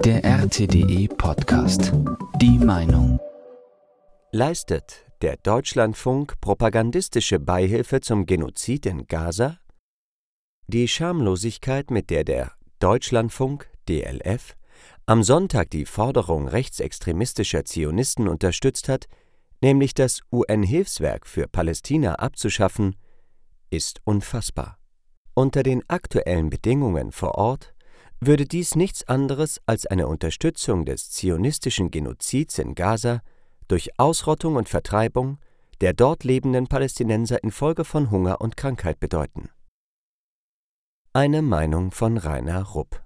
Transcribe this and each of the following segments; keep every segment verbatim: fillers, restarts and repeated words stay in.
Der R T D E-Podcast. Die Meinung. Leistet der Deutschlandfunk propagandistische Beihilfe zum Genozid in Gaza? Die Schamlosigkeit, mit der der Deutschlandfunk D L F am Sonntag die Forderung rechtsextremistischer Zionisten unterstützt hat, nämlich das U N-Hilfswerk für Palästina abzuschaffen, ist unfassbar. Unter den aktuellen Bedingungen vor Ort würde dies nichts anderes als eine Unterstützung des zionistischen Genozids in Gaza durch Ausrottung und Vertreibung der dort lebenden Palästinenser infolge von Hunger und Krankheit bedeuten. Eine Meinung von Rainer Rupp.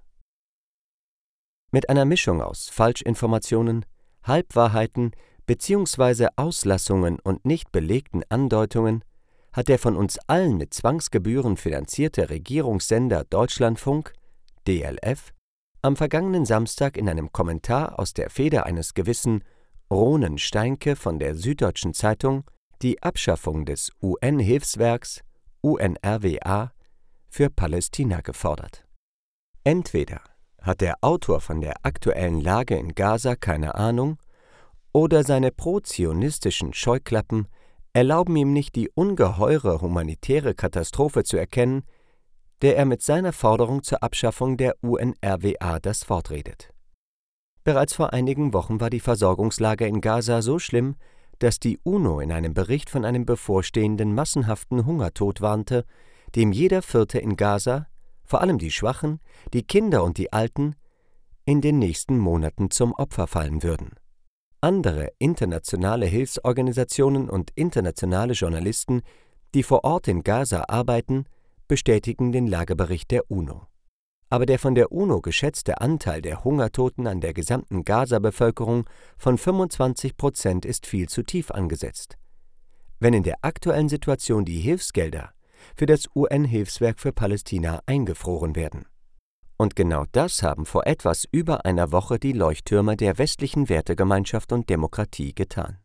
Mit einer Mischung aus Falschinformationen, Halbwahrheiten bzw. Auslassungen und nicht belegten Andeutungen hat der von uns allen mit Zwangsgebühren finanzierte Regierungssender Deutschlandfunk D L F am vergangenen Samstag in einem Kommentar aus der Feder eines gewissen Ronen Steinke von der Süddeutschen Zeitung die Abschaffung des U N-Hilfswerks U N R W A für Palästina gefordert. Entweder hat der Autor von der aktuellen Lage in Gaza keine Ahnung, oder seine pro-zionistischen Scheuklappen erlauben ihm nicht, die ungeheure humanitäre Katastrophe zu erkennen, der er mit seiner Forderung zur Abschaffung der U N R W A das Wort redet. Bereits vor einigen Wochen war die Versorgungslage in Gaza so schlimm, dass die UNO in einem Bericht von einem bevorstehenden massenhaften Hungertod warnte, dem jeder Vierte in Gaza, vor allem die Schwachen, die Kinder und die Alten, in den nächsten Monaten zum Opfer fallen würden. Andere internationale Hilfsorganisationen und internationale Journalisten, die vor Ort in Gaza arbeiten, bestätigen den Lagebericht der UNO. Aber der von der UNO geschätzte Anteil der Hungertoten an der gesamten Gaza-Bevölkerung von fünfundzwanzig Prozent ist viel zu tief angesetzt. Wenn in der aktuellen Situation die Hilfsgelder für das U N-Hilfswerk für Palästina eingefroren werden. Und genau das haben vor etwas über einer Woche die Leuchttürmer der westlichen Wertegemeinschaft und Demokratie getan.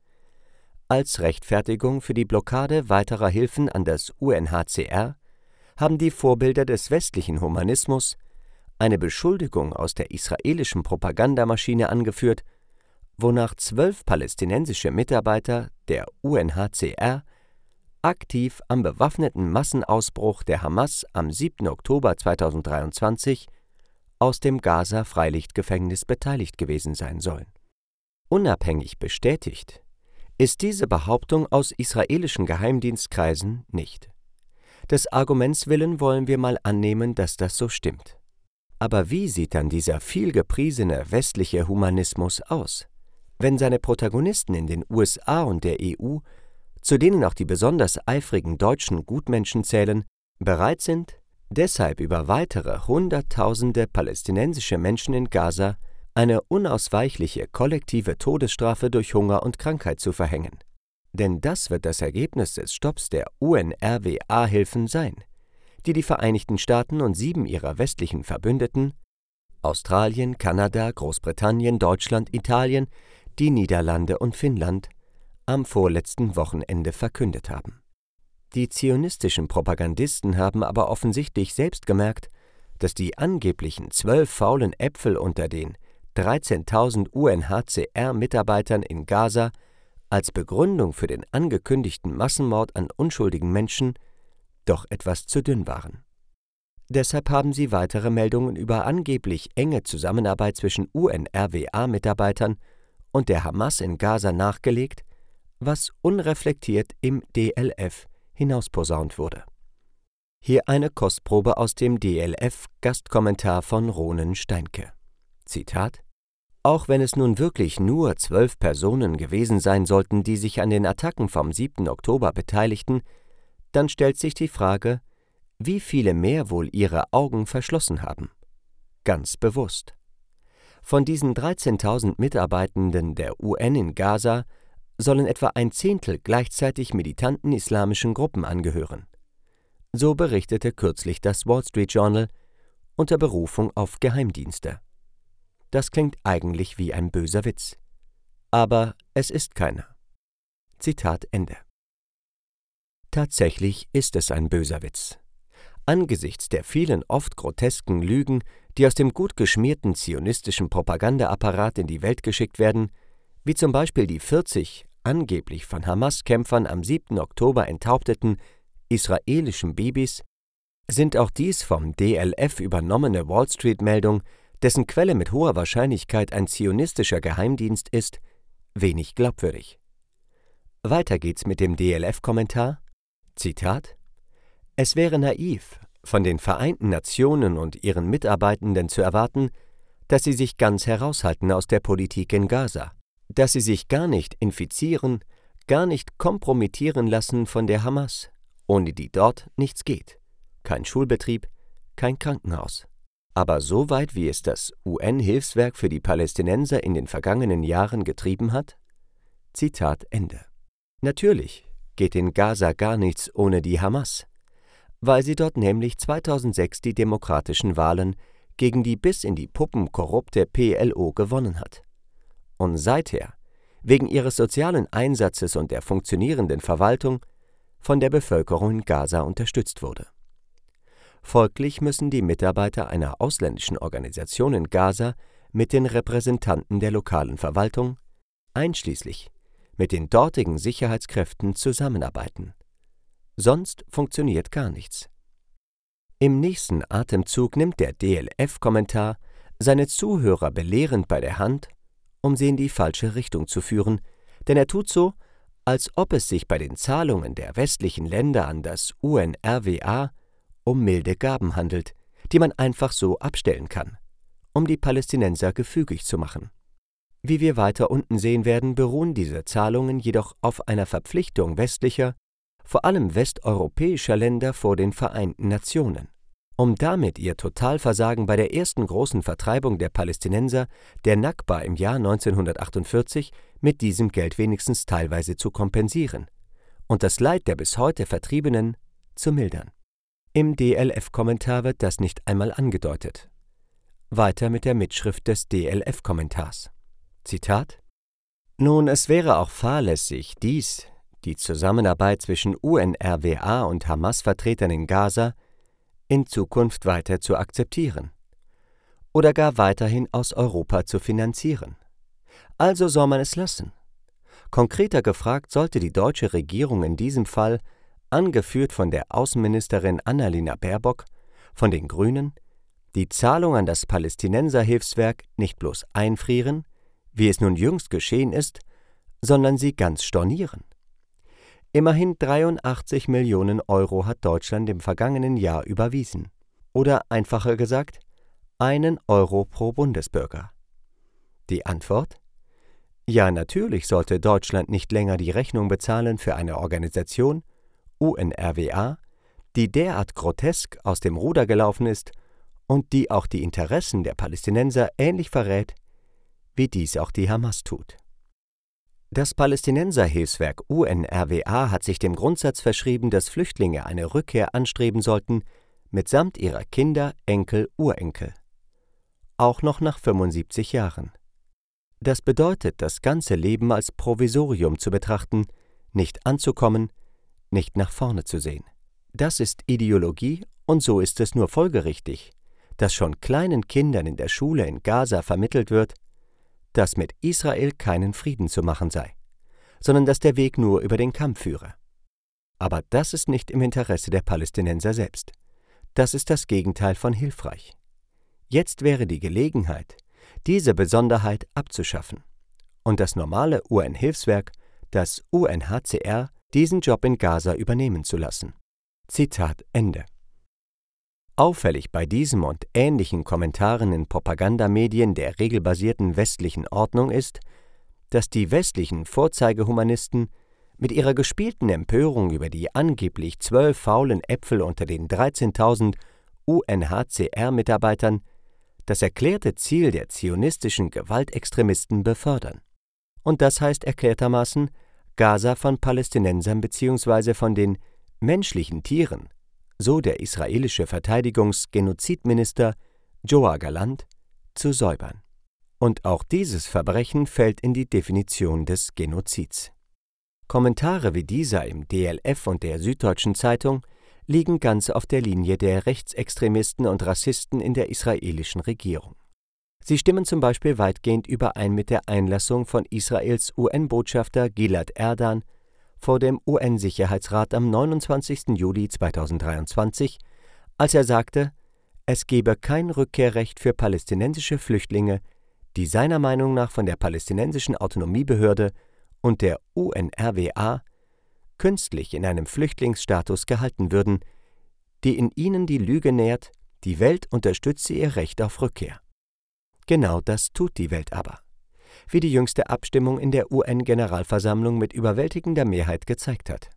Als Rechtfertigung für die Blockade weiterer Hilfen an das U N H C R haben die Vorbilder des westlichen Humanismus eine Beschuldigung aus der israelischen Propagandamaschine angeführt, wonach zwölf palästinensische Mitarbeiter der U N H C R aktiv am bewaffneten Massenausbruch der Hamas am siebten Oktober zweitausenddreiundzwanzig aus dem Gaza-Freilichtgefängnis beteiligt gewesen sein sollen. Unabhängig bestätigt ist diese Behauptung aus israelischen Geheimdienstkreisen nicht. Des Arguments willen wollen wir mal annehmen, dass das so stimmt. Aber wie sieht dann dieser vielgepriesene westliche Humanismus aus, wenn seine Protagonisten in den U S A und der E U, zu denen auch die besonders eifrigen deutschen Gutmenschen zählen, bereit sind, deshalb über weitere Hunderttausende palästinensische Menschen in Gaza eine unausweichliche kollektive Todesstrafe durch Hunger und Krankheit zu verhängen? Denn das wird das Ergebnis des Stopps der U N R W A-Hilfen sein, die die Vereinigten Staaten und sieben ihrer westlichen Verbündeten Australien, Kanada, Großbritannien, Deutschland, Italien, die Niederlande und Finnland am vorletzten Wochenende verkündet haben. Die zionistischen Propagandisten haben aber offensichtlich selbst gemerkt, dass die angeblichen zwölf faulen Äpfel unter den dreizehntausend U N H C R-Mitarbeitern in Gaza als Begründung für den angekündigten Massenmord an unschuldigen Menschen doch etwas zu dünn waren. Deshalb haben sie weitere Meldungen über angeblich enge Zusammenarbeit zwischen U N R W A-Mitarbeitern und der Hamas in Gaza nachgelegt, was unreflektiert im D L F hinausposaunt wurde. Hier eine Kostprobe aus dem D L F-Gastkommentar von Ronen Steinke. Zitat: Auch wenn es nun wirklich nur zwölf Personen gewesen sein sollten, die sich an den Attacken vom siebten Oktober beteiligten, dann stellt sich die Frage, wie viele mehr wohl ihre Augen verschlossen haben. Ganz bewusst. Von diesen dreizehntausend Mitarbeitenden der U N in Gaza sollen etwa ein Zehntel gleichzeitig militanten islamischen Gruppen angehören. So berichtete kürzlich das Wall Street Journal unter Berufung auf Geheimdienste. Das klingt eigentlich wie ein böser Witz. Aber es ist keiner. Zitat Ende. Tatsächlich ist es ein böser Witz. Angesichts der vielen oft grotesken Lügen, die aus dem gut geschmierten zionistischen Propagandaapparat in die Welt geschickt werden, wie zum Beispiel die vierzig angeblich von Hamas-Kämpfern am siebten Oktober enthaupteten israelischen Babys, sind auch dies vom D L F übernommene Wall-Street-Meldung, dessen Quelle mit hoher Wahrscheinlichkeit ein zionistischer Geheimdienst ist, wenig glaubwürdig. Weiter geht's mit dem D L F-Kommentar, Zitat: Es wäre naiv, von den Vereinten Nationen und ihren Mitarbeitenden zu erwarten, dass sie sich ganz heraushalten aus der Politik in Gaza, dass sie sich gar nicht infizieren, gar nicht kompromittieren lassen von der Hamas, ohne die dort nichts geht. Kein Schulbetrieb, kein Krankenhaus. Aber so weit, wie es das U N-Hilfswerk für die Palästinenser in den vergangenen Jahren getrieben hat? Zitat Ende. Natürlich geht in Gaza gar nichts ohne die Hamas, weil sie dort nämlich zweitausendsechs die demokratischen Wahlen gegen die bis in die Puppen korrupte P L O gewonnen hat. Und seither, wegen ihres sozialen Einsatzes und der funktionierenden Verwaltung, von der Bevölkerung in Gaza unterstützt wurde. Folglich müssen die Mitarbeiter einer ausländischen Organisation in Gaza mit den Repräsentanten der lokalen Verwaltung, einschließlich mit den dortigen Sicherheitskräften, zusammenarbeiten. Sonst funktioniert gar nichts. Im nächsten Atemzug nimmt der D L F-Kommentar seine Zuhörer belehrend bei der Hand, um sie in die falsche Richtung zu führen, denn er tut so, als ob es sich bei den Zahlungen der westlichen Länder an das U N R W A um milde Gaben handelt, die man einfach so abstellen kann, um die Palästinenser gefügig zu machen. Wie wir weiter unten sehen werden, beruhen diese Zahlungen jedoch auf einer Verpflichtung westlicher, vor allem westeuropäischer Länder vor den Vereinten Nationen, um damit ihr Totalversagen bei der ersten großen Vertreibung der Palästinenser, der Nakba im Jahr neunzehnhundertachtundvierzig, mit diesem Geld wenigstens teilweise zu kompensieren und das Leid der bis heute Vertriebenen zu mildern. Im D L F-Kommentar wird das nicht einmal angedeutet. Weiter mit der Mitschrift des D L F-Kommentars. Zitat: Nun, es wäre auch fahrlässig, dies, die Zusammenarbeit zwischen U N R W A und Hamas-Vertretern in Gaza, in Zukunft weiter zu akzeptieren oder gar weiterhin aus Europa zu finanzieren. Also soll man es lassen. Konkreter gefragt sollte die deutsche Regierung in diesem Fall, angeführt von der Außenministerin Annalena Baerbock, von den Grünen, die Zahlung an das Palästinenserhilfswerk nicht bloß einfrieren, wie es nun jüngst geschehen ist, sondern sie ganz stornieren. Immerhin dreiundachtzig Millionen Euro hat Deutschland im vergangenen Jahr überwiesen. Oder einfacher gesagt, einen Euro pro Bundesbürger. Die Antwort? Ja, natürlich sollte Deutschland nicht länger die Rechnung bezahlen für eine Organisation, U N R W A, die derart grotesk aus dem Ruder gelaufen ist und die auch die Interessen der Palästinenser ähnlich verrät, wie dies auch die Hamas tut. Das Palästinenserhilfswerk U N R W A hat sich dem Grundsatz verschrieben, dass Flüchtlinge eine Rückkehr anstreben sollten, mitsamt ihrer Kinder, Enkel, Urenkel. Auch noch nach fünfundsiebzig Jahren. Das bedeutet, das ganze Leben als Provisorium zu betrachten, nicht anzukommen, nicht nach vorne zu sehen. Das ist Ideologie und so ist es nur folgerichtig, dass schon kleinen Kindern in der Schule in Gaza vermittelt wird, dass mit Israel keinen Frieden zu machen sei, sondern dass der Weg nur über den Kampf führe. Aber das ist nicht im Interesse der Palästinenser selbst. Das ist das Gegenteil von hilfreich. Jetzt wäre die Gelegenheit, diese Besonderheit abzuschaffen und das normale U N-Hilfswerk, das U N H C R, diesen Job in Gaza übernehmen zu lassen. Zitat Ende. Auffällig bei diesem und ähnlichen Kommentaren in Propagandamedien der regelbasierten westlichen Ordnung ist, dass die westlichen Vorzeigehumanisten mit ihrer gespielten Empörung über die angeblich zwölf faulen Äpfel unter den dreizehntausend U N H C R-Mitarbeitern das erklärte Ziel der zionistischen Gewaltextremisten befördern. Und das heißt erklärtermaßen, Gaza von Palästinensern bzw. von den menschlichen Tieren, so der israelische Verteidigungs-Genozidminister Joa Galant, zu säubern. Und auch dieses Verbrechen fällt in die Definition des Genozids. Kommentare wie dieser im D L F und der Süddeutschen Zeitung liegen ganz auf der Linie der Rechtsextremisten und Rassisten in der israelischen Regierung. Sie stimmen zum Beispiel weitgehend überein mit der Einlassung von Israels U N-Botschafter Gilad Erdan vor dem U N-Sicherheitsrat am neunundzwanzigsten Juli zweitausenddreiundzwanzig, als er sagte, es gebe kein Rückkehrrecht für palästinensische Flüchtlinge, die seiner Meinung nach von der palästinensischen Autonomiebehörde und der U N R W A künstlich in einem Flüchtlingsstatus gehalten würden, die in ihnen die Lüge nährt, die Welt unterstütze ihr Recht auf Rückkehr. Genau das tut die Welt aber, wie die jüngste Abstimmung in der U N-Generalversammlung mit überwältigender Mehrheit gezeigt hat.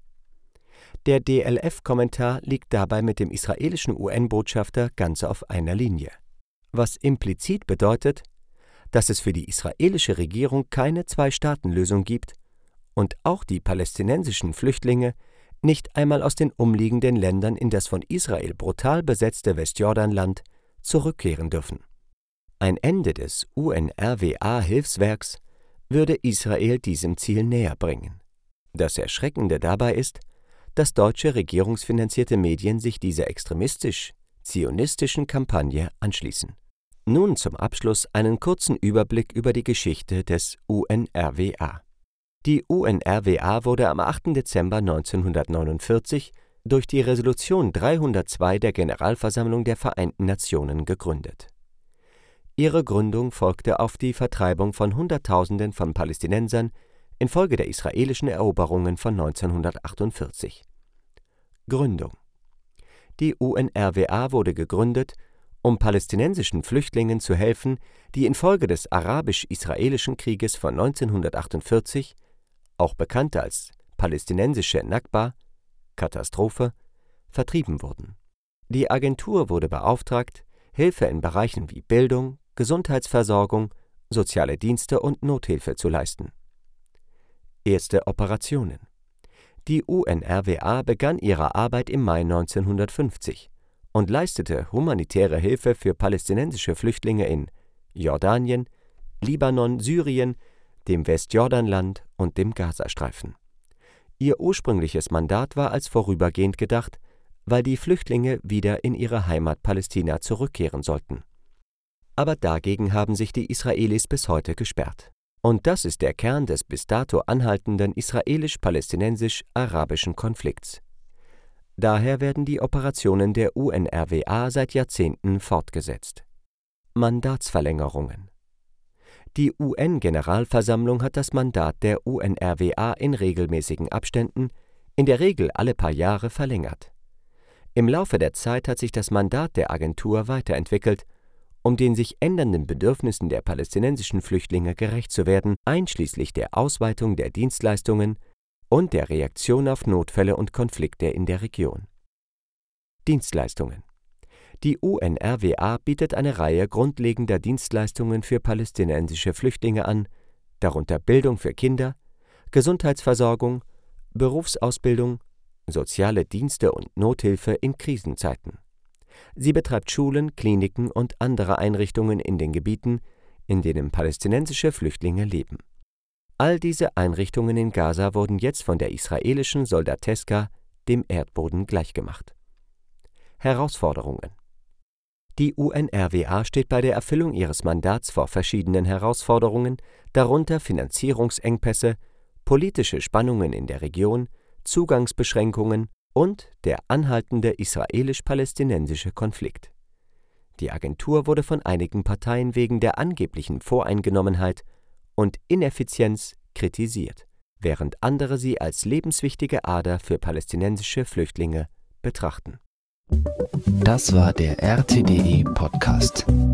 Der D L F-Kommentar liegt dabei mit dem israelischen U N-Botschafter ganz auf einer Linie, was implizit bedeutet, dass es für die israelische Regierung keine Zwei-Staaten-Lösung gibt und auch die palästinensischen Flüchtlinge nicht einmal aus den umliegenden Ländern in das von Israel brutal besetzte Westjordanland zurückkehren dürfen. Ein Ende des U N R W A-Hilfswerks würde Israel diesem Ziel näher bringen. Das Erschreckende dabei ist, dass deutsche regierungsfinanzierte Medien sich dieser extremistisch-zionistischen Kampagne anschließen. Nun zum Abschluss einen kurzen Überblick über die Geschichte des U N R W A. Die U N R W A wurde am achten Dezember neunzehnhundertneunundvierzig durch die Resolution dreihundertzwei der Generalversammlung der Vereinten Nationen gegründet. Ihre Gründung folgte auf die Vertreibung von Hunderttausenden von Palästinensern infolge der israelischen Eroberungen von neunzehnhundertachtundvierzig. Gründung: Die U N R W A wurde gegründet, um palästinensischen Flüchtlingen zu helfen, die infolge des Arabisch-Israelischen Krieges von neunzehnhundertachtundvierzig, auch bekannt als palästinensische Nakba, Katastrophe, vertrieben wurden. Die Agentur wurde beauftragt, Hilfe in Bereichen wie Bildung, Gesundheitsversorgung, soziale Dienste und Nothilfe zu leisten. Erste Operationen: Die U N R W A begann ihre Arbeit im Mai neunzehnhundertfünfzig und leistete humanitäre Hilfe für palästinensische Flüchtlinge in Jordanien, Libanon, Syrien, dem Westjordanland und dem Gazastreifen. Ihr ursprüngliches Mandat war als vorübergehend gedacht, weil die Flüchtlinge wieder in ihre Heimat Palästina zurückkehren sollten. Aber dagegen haben sich die Israelis bis heute gesperrt. Und das ist der Kern des bis dato anhaltenden israelisch-palästinensisch-arabischen Konflikts. Daher werden die Operationen der U N R W A seit Jahrzehnten fortgesetzt. Mandatsverlängerungen: Die U N-Generalversammlung hat das Mandat der U N R W A in regelmäßigen Abständen, in der Regel alle paar Jahre, verlängert. Im Laufe der Zeit hat sich das Mandat der Agentur weiterentwickelt, um den sich ändernden Bedürfnissen der palästinensischen Flüchtlinge gerecht zu werden, einschließlich der Ausweitung der Dienstleistungen und der Reaktion auf Notfälle und Konflikte in der Region. Dienstleistungen: Die U N R W A bietet eine Reihe grundlegender Dienstleistungen für palästinensische Flüchtlinge an, darunter Bildung für Kinder, Gesundheitsversorgung, Berufsausbildung, soziale Dienste und Nothilfe in Krisenzeiten. Sie betreibt Schulen, Kliniken und andere Einrichtungen in den Gebieten, in denen palästinensische Flüchtlinge leben. All diese Einrichtungen in Gaza wurden jetzt von der israelischen Soldateska dem Erdboden gleichgemacht. Herausforderungen: Die U N R W A steht bei der Erfüllung ihres Mandats vor verschiedenen Herausforderungen, darunter Finanzierungsengpässe, politische Spannungen in der Region, Zugangsbeschränkungen und der anhaltende israelisch-palästinensische Konflikt. Die Agentur wurde von einigen Parteien wegen der angeblichen Voreingenommenheit und Ineffizienz kritisiert, während andere sie als lebenswichtige Ader für palästinensische Flüchtlinge betrachten. Das war der R T D E Podcast.